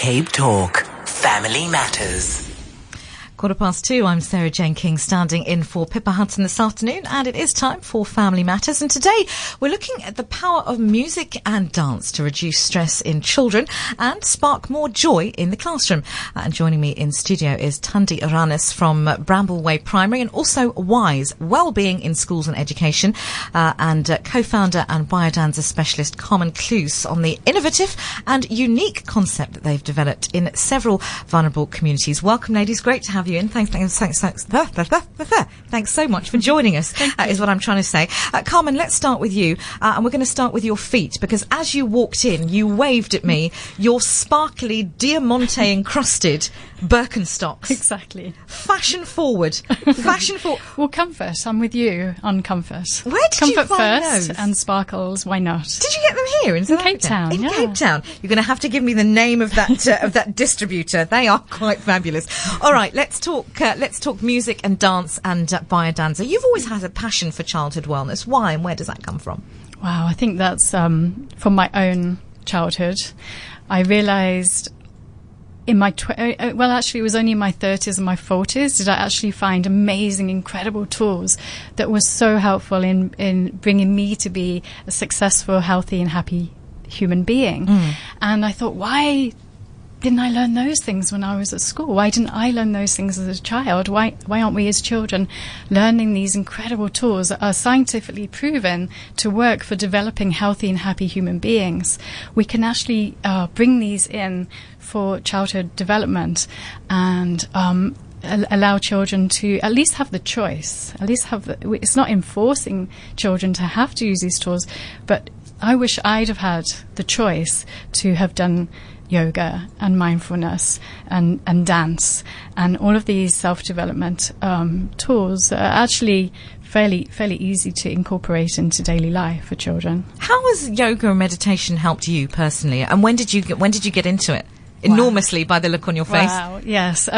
Cape Talk. Family Matters. 2:15, I'm Sarah Jane King, standing in for Pippa Hudson this afternoon, and it is time for Family Matters. And today we're looking at the power of music and dance to reduce stress in children and spark more joy in the classroom. And joining me in studio is Tundi Aranis from Brambleway Primary, and also WISE, Wellbeing in Schools and Education, and co-founder and biodanza specialist Carmen Cluse on the innovative and unique concept that they've developed in several vulnerable communities. Welcome, ladies. Great to have you in. Thanks so much for joining us, is what I'm trying to say. Carmen, let's start with you, and we're going to start with your feet, because as you walked in, you waved at me your sparkly Diamante encrusted Birkenstocks. Exactly. Fashion forward. Fashion forward. Well, comfort. I'm with you on comfort. Where did comfort you find first those? And sparkles. Why not? Did you get them here in South Cape Africa? Town? In yeah. Cape Town. You're going to have to give me the name of that of that distributor. They are quite fabulous. All right, let's talk music and dance and biodanza. You've always had a passion for childhood wellness. Why and where does that come from? Wow, I think that's from my own childhood. I realised in my actually it was only in my 30s and my 40s did I actually find amazing, incredible tools that were so helpful in bringing me to be a successful, healthy and happy human being. And I thought, why didn't I learn those things when I was at school? Why didn't I learn those things as a child? Why aren't we as children learning these incredible tools that are scientifically proven to work for developing healthy and happy human beings? We can actually bring these in for childhood development and allow children to at least have the choice. It's not enforcing children to have to use these tools, but I wish I'd have had the choice to have done yoga and mindfulness and dance and all of these self-development tools are actually fairly easy to incorporate into daily life for children. How has yoga and meditation helped you personally, and when did you get into it? Wow. Enormously, by the look on your face. Wow, yes.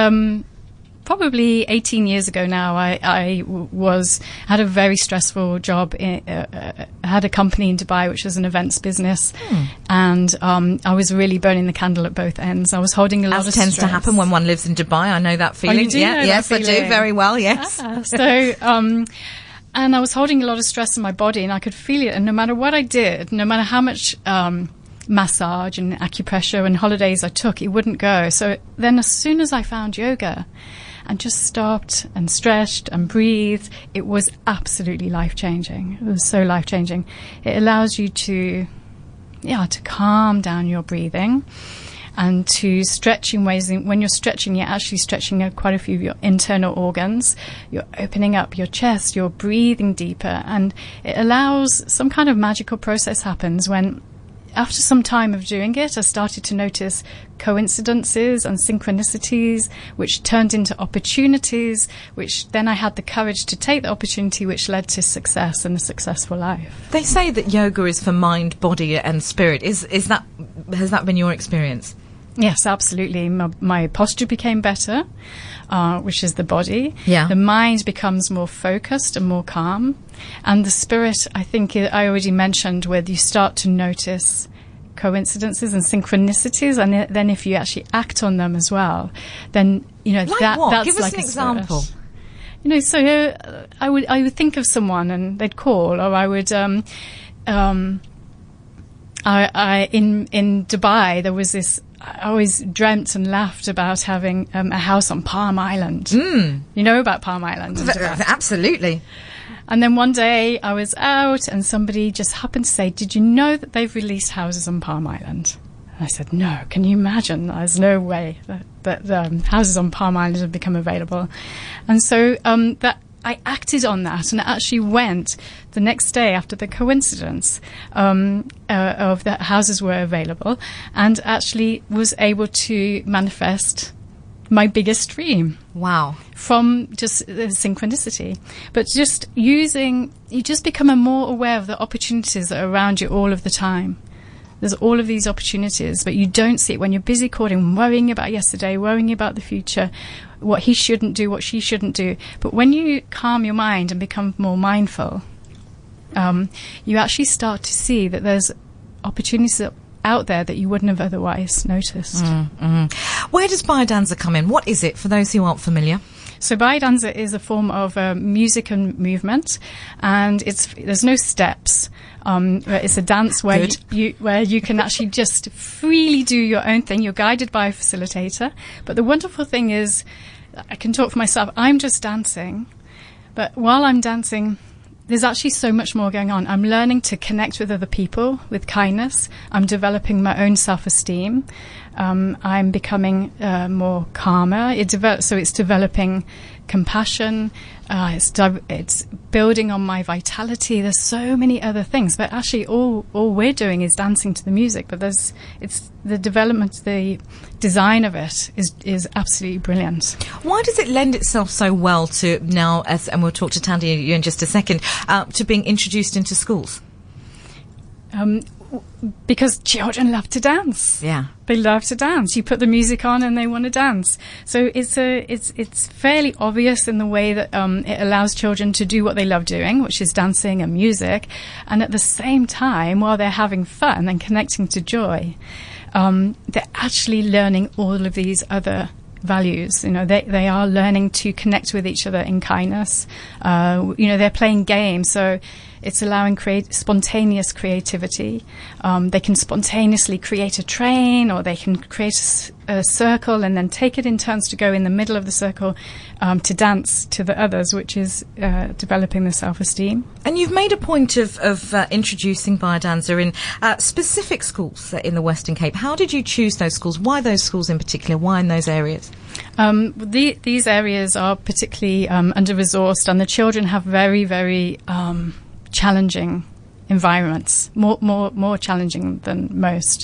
Probably 18 years ago now, I had a very stressful job. Had a company in Dubai, which was an events business, and I was really burning the candle at both ends. I was holding a lot of stress. As tends to happen when one lives in Dubai. I know that feeling. Oh, you do know yes, that feeling? I do very well. Yes. And I was holding a lot of stress in my body, and I could feel it. And no matter what I did, no matter how much massage and acupressure and holidays I took, it wouldn't go. So then, as soon as I found yoga and just stopped and stretched and breathed, it was absolutely life-changing. It was so life-changing. It allows you to calm down your breathing and to stretch in ways. When you're stretching, you're actually stretching quite a few of your internal organs. You're opening up your chest, you're breathing deeper, and it allows some kind of magical process happens when, after some time of doing it, I started to notice coincidences and synchronicities, which turned into opportunities, which then I had the courage to take the opportunity, which led to success and a successful life. They say that yoga is for mind, body and spirit. Has that been your experience? Yes, absolutely. My posture became better, which is the body. Yeah. The mind becomes more focused and more calm. And the spirit, I think I already mentioned, where you start to notice coincidences and synchronicities, and then if you actually act on them as well, then, like what? that's Give us like an a example. Spirit. So I would think of someone and they'd call, or I would... in Dubai, there was this... I always dreamt and laughed about having a house on Palm Island. You know about Palm Island? Absolutely. And then one day I was out and somebody just happened to say, "Did you know that they've released houses on Palm Island?" And I said, "No, can you imagine? There's no way that houses on Palm Island have become available." And so I acted on that, and actually went the next day after the coincidence of the houses were available, and actually was able to manifest my biggest dream. Wow. From just synchronicity. But just you just become more aware of the opportunities that are around you all of the time. There's all of these opportunities, but you don't see it when you're busy caught worrying about yesterday, worrying about the future, what he shouldn't do, what she shouldn't do. But when you calm your mind and become more mindful, you actually start to see that there's opportunities out there that you wouldn't have otherwise noticed. Where does Biodanza come in? What is it, for those who aren't familiar? So Biodanza is a form of music and movement, and there's no steps. It's a dance where you can actually just freely do your own thing. You're guided by a facilitator. But the wonderful thing is, I can talk for myself, I'm just dancing. But while I'm dancing, there's actually so much more going on. I'm learning to connect with other people with kindness. I'm developing my own self-esteem. I'm becoming more calmer. So it's developing compassion. It's building on my vitality. There's so many other things, but actually all we're doing is dancing to the music. But it's the development, the design of it is absolutely brilliant. Why does it lend itself so well to now, and we'll talk to Tandy in just a second, to being introduced into schools? Because children love to dance. Yeah, they love to dance. You put the music on and they want to dance. So it's fairly obvious in the way that it allows children to do what they love doing, which is dancing and music, and at the same time, while they're having fun and connecting to joy, they're actually learning all of these other values. They are learning to connect with each other in kindness. They're playing games, so it's allowing spontaneous creativity. They can spontaneously create a train, or they can create a circle and then take it in turns to go in the middle of the circle to dance to the others, which is developing the self-esteem. And you've made a point of introducing Biodanza in specific schools in the Western Cape. How did you choose those schools? Why those schools in particular? Why in those areas? These areas are particularly under-resourced, and the children have very, very challenging environments, more challenging than most.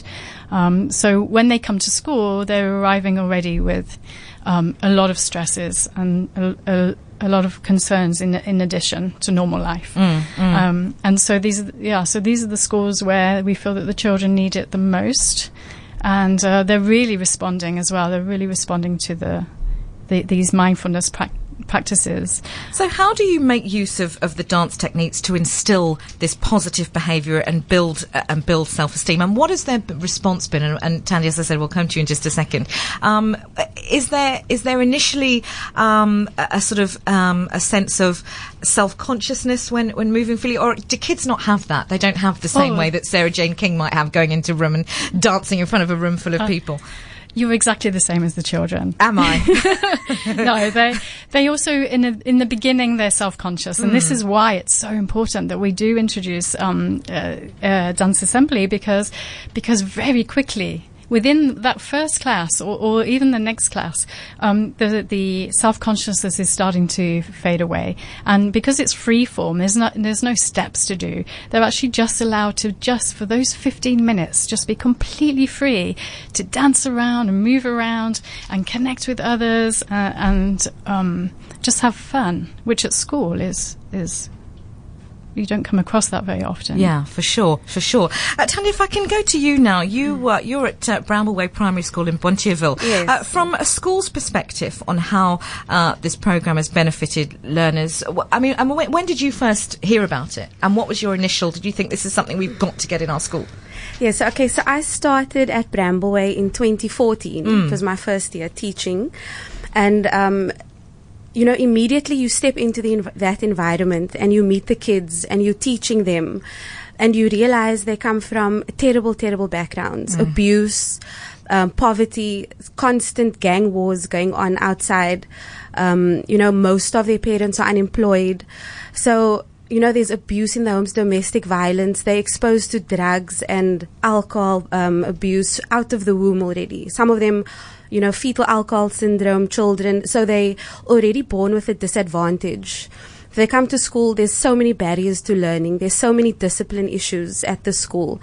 So when they come to school, they're arriving already with a lot of stresses and a lot of concerns in addition to normal life. And so these are the schools where we feel that the children need it the most, and they're really responding as well. They're really responding to these mindfulness practices. So how do you make use of the dance techniques to instill this positive behaviour and build self-esteem? And what has their response been? And Tandy, as I said, we'll come to you in just a second. Is there initially a sort of a sense of self-consciousness when moving freely, or do kids not have that? They don't have the same way that Sarah Jane King might have, going into a room and dancing in front of a room full of people. You're exactly the same as the children. Am I? No, they also in the beginning they're self-conscious, and this is why it's so important that we do introduce dance assembly, because very quickly, within that first class or even the next class, the self-consciousness is starting to fade away. And because it's free form, there's no steps to do. They're actually just allowed to, just for those 15 minutes, just be completely free to dance around and move around and connect with others and just have fun, which at school is you don't come across that very often. Yeah, for sure. Tanya, if I can go to you now. You're at Brambleway Primary School in Bonteheuwel. Yes. From a school's perspective on how this programme has benefited learners, when did you first hear about it? And what was your initial, did you think this is something we've got to get in our school? Yes, okay, so I started at Brambleway in 2014. It was my first year teaching. And immediately you step into that environment and you meet the kids and you're teaching them, and you realize they come from terrible, terrible backgrounds, abuse, poverty, constant gang wars going on outside. Most of their parents are unemployed. So, there's abuse in the homes, domestic violence. They're exposed to drugs and alcohol abuse out of the womb already. Some of them, fetal alcohol syndrome children, so they already born with a disadvantage. They come to school, there's so many barriers to learning. There's so many discipline issues at the school.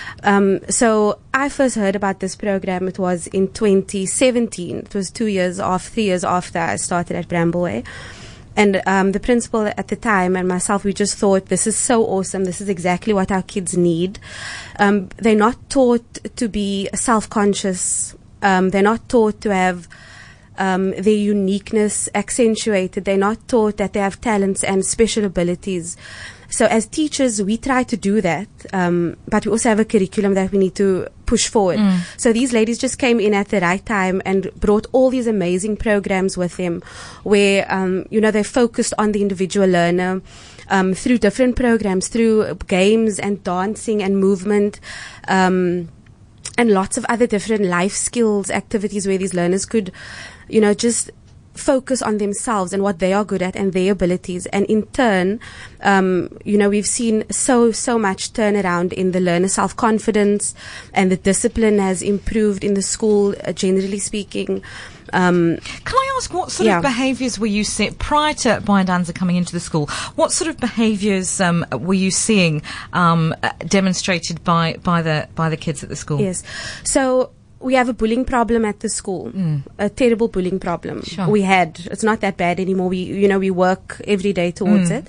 So I first heard about this program, it was in 2017. It was 3 years after I started at Brambleway. And the principal at the time and myself, we just thought, this is so awesome. This is exactly what our kids need. They're not taught to be self-conscious. They're not taught to have their uniqueness accentuated. They're not taught that they have talents and special abilities. So as teachers, we try to do that, but we also have a curriculum that we need to push forward. So these ladies just came in at the right time and brought all these amazing programs with them where, they focused on the individual learner through different programs, through games and dancing and movement, and lots of other different life skills activities where these learners could, just focus on themselves and what they are good at and their abilities. And in turn, we've seen so much turnaround in the learner self-confidence, and the discipline has improved in the school, generally speaking. Can I ask what sort of behaviours were you seeing prior to Boyandanza coming into the school? What sort of behaviours were you seeing demonstrated by the kids at the school? Yes, so we have a bullying problem at the school, a terrible bullying problem. Sure. We had. It's not that bad anymore. We work every day towards it.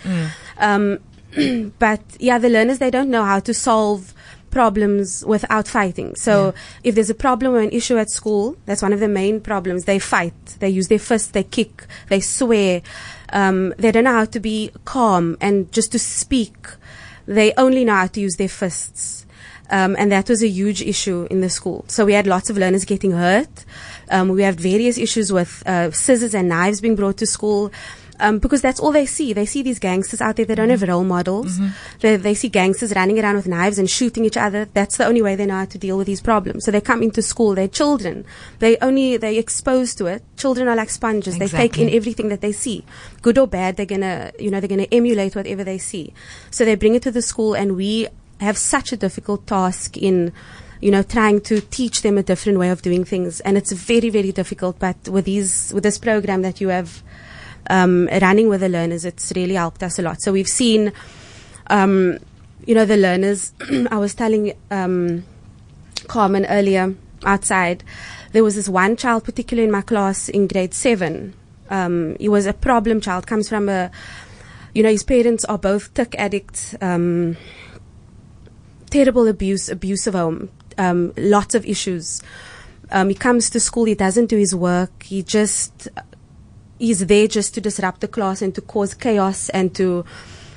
But the learners, they don't know how to solve problems without fighting. So if there's a problem or an issue at school, that's one of the main problems. They fight. They use their fists. They kick. They swear. They don't know how to be calm and just to speak. They only know how to use their fists. And that was a huge issue in the school. So we had lots of learners getting hurt. We had various issues with scissors and knives being brought to school. Because that's all they see. They see these gangsters out there. They don't have role models. They see gangsters running around with knives and shooting each other. That's the only way they know how to deal with these problems. So they come into school. They're children. They're exposed to it. Children are like sponges. Exactly. They take in everything that they see, good or bad. They're gonna emulate whatever they see. So they bring it to the school, and we have such a difficult task in trying to teach them a different way of doing things, and it's very, very difficult. But with this program that you have running with the learners, it's really helped us a lot. So we've seen the learners. I was telling Carmen earlier outside, there was this one child, particularly in my class in grade 7. He was a problem child, comes from his parents are both tick addicts, terrible abusive home, lots of issues. He comes to school, he doesn't do his work, he's there just to disrupt the class and to cause chaos and to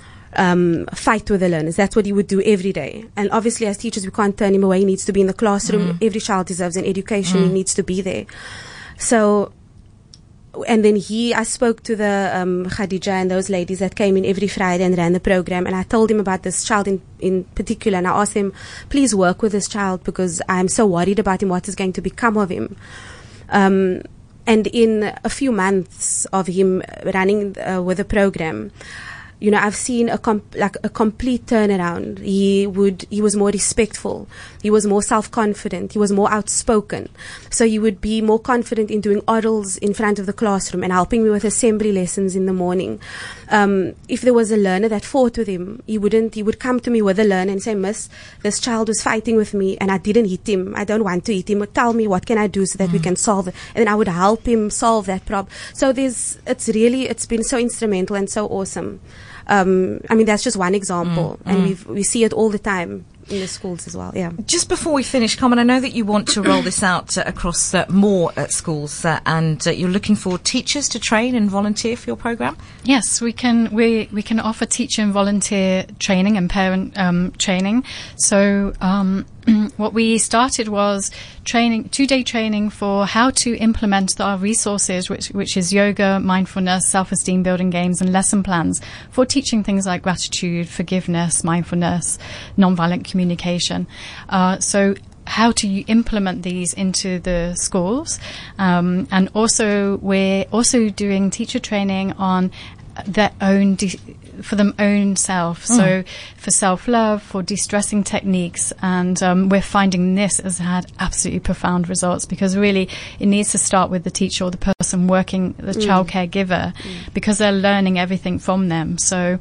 fight with the learners. That's what he would do every day. And obviously as teachers, we can't turn him away. He needs to be in the classroom. Every child deserves an education. He needs to be there. So, and then I spoke to the Khadija and those ladies that came in every Friday and ran the program, and I told him about this child in particular, and I asked them, please work with this child because I'm so worried about him, what is going to become of him. And in a few months of him running with the program, I've seen a complete turnaround. He was more respectful. He was more self-confident. He was more outspoken. So he would be more confident in doing orals in front of the classroom and helping me with assembly lessons in the morning. If there was a learner that fought with him, he would come to me with a learner and say, Miss, this child was fighting with me and I didn't hit him. I don't want to hit him. Tell me, what can I do so that we can solve it? And then I would help him solve that problem. So it's been so instrumental and so awesome. That's just one example, and we see it all the time in the schools as well. Yeah. Just before we finish, Carmen, I know that you want to roll this out across more schools, and you're looking for teachers to train and volunteer for your program. Yes, we can offer teacher and volunteer training and parent training. So what we started was 2-day training for how to implement our resources, which is yoga, mindfulness, self-esteem building games, and lesson plans for teaching things like gratitude, forgiveness, mindfulness, nonviolent communication. So how to implement these into the schools, and also we're also doing teacher training on their own for them own self. So for self-love, for de-stressing techniques, and we're finding this has had absolutely profound results, because really it needs to start with the teacher or the person working, the child caregiver, because they're learning everything from them. So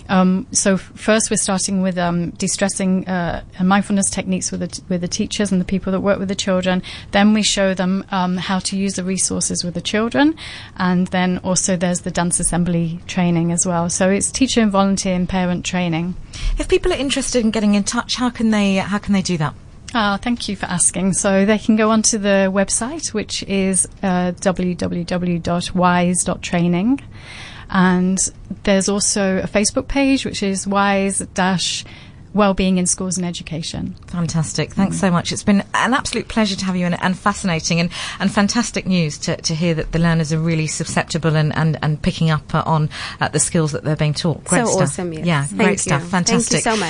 first we're starting with de-stressing and mindfulness techniques with the teachers and the people that work with the children. Then we show them how to use the resources with the children, and then also there's the dance assembly training as well. So it's teacher and volunteer and parent training. If people are interested in getting in touch, how can they do that? Thank you for asking. So they can go onto the website, which is www.wise.training. And there's also a Facebook page, which is Wise-Wellbeing in Schools and Education. Fantastic. Thanks so much. It's been an absolute pleasure to have you, and fascinating and fantastic news to hear that the learners are really susceptible and picking up on the skills that they're being taught. Great so stuff. awesome, yes. Yeah, Thank great you. stuff. Fantastic. Thank you so much.